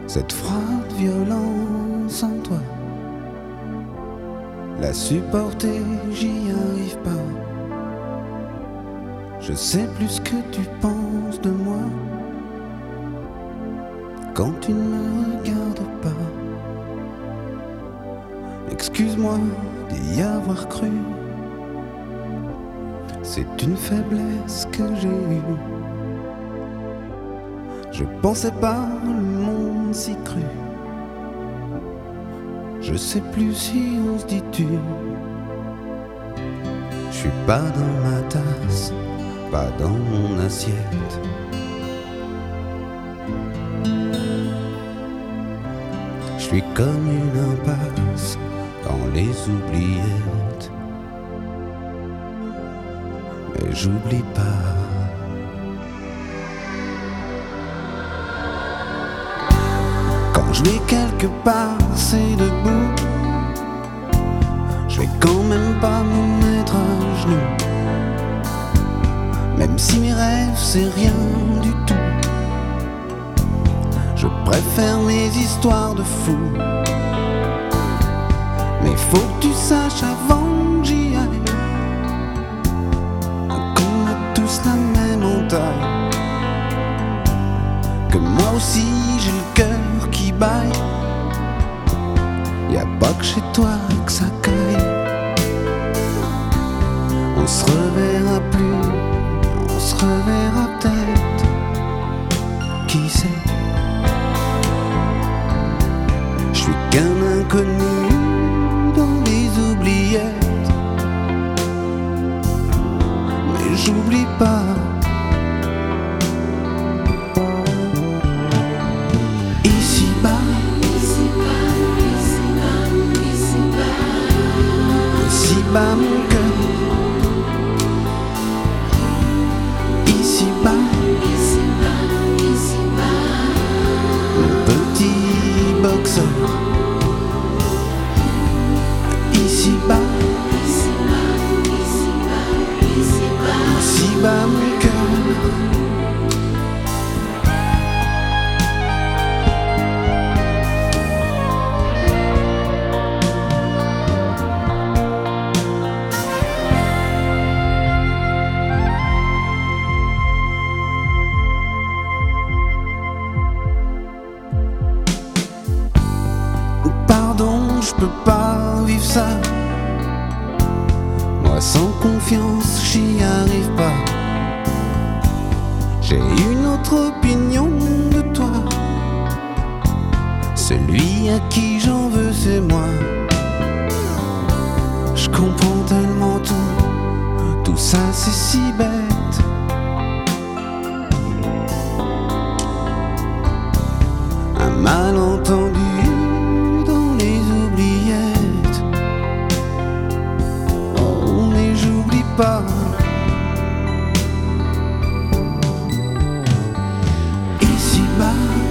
Cette froide violence en toi, la supporter, j'y arrive pas. Je sais plus ce que tu penses de moi quand tu ne me regardes pas. Excuse-moi d'y avoir cru, c'est une faiblesse que j'ai eue. Je pensais pas le monde si cru. Je sais plus si on se dit tu. Je suis pas dans ma tasse, pas dans mon assiette. Je suis comme une impasse dans les oubliettes. Mais j'oublie pas. Quand je vais quelque part, c'est debout. Je vais quand même pas me mettre à genoux. Même si mes rêves c'est rien du tout. Je préfère mes histoires de fous. Mais faut que tu saches avant que j'y aille qu'on a tous la même entaille. Que moi aussi j'ai le cœur qui baille. Y'a pas que chez toi que ça caille. On se reverra plus, on se reverra peut-être. Qui sait? Je suis qu'un inconnu dans les oubliettes. Mais j'oublie pas. Ici-bas mon cœur, ici-bas, mon petit boxeur. Ici-bas, ici-bas mon cœur. Pardon, je peux pas vivre ça. Moi sans confiance, j'y arrive pas. J'ai une autre opinion de toi. Celui à qui j'en veux, c'est moi. Je comprends tellement tout ça c'est si bête. Un malentendu pas. Ici-bas,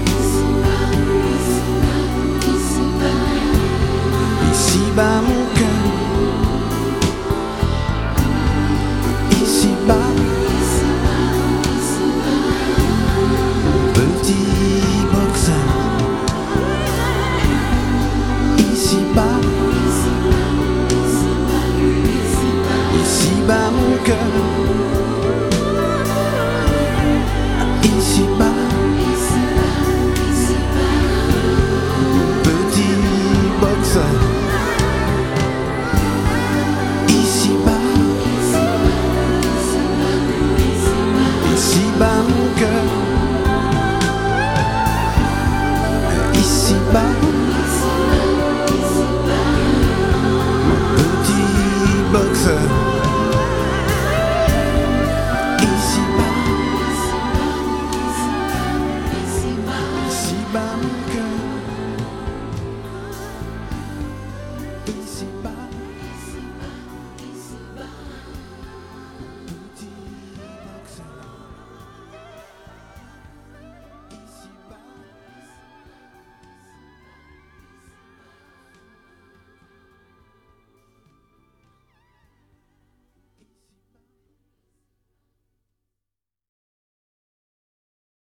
ici-bas mon cœur. Ici-bas, mon petit boxeur. Ici-bas, ici-bas mon cœur. Ici-bas.